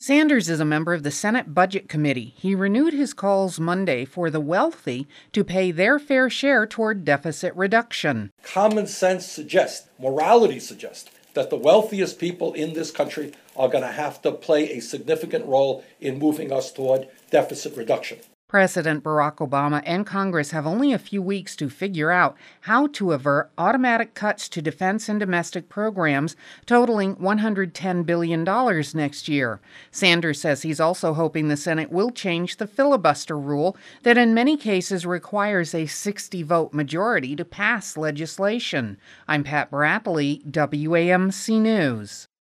Sanders is a member of the Senate Budget Committee. He renewed his calls Monday for the wealthy to pay their fair share toward deficit reduction. Common sense suggests, morality suggests, that the wealthiest people in this country are going to have to play a significant role in moving us toward deficit reduction. President Barack Obama and Congress have only a few weeks to figure out how to avert automatic cuts to defense and domestic programs totaling $110 billion next year. Sanders says he's also hoping the Senate will change the filibuster rule that in many cases requires a 60-vote majority to pass legislation. I'm Pat Barappoli, WAMC News.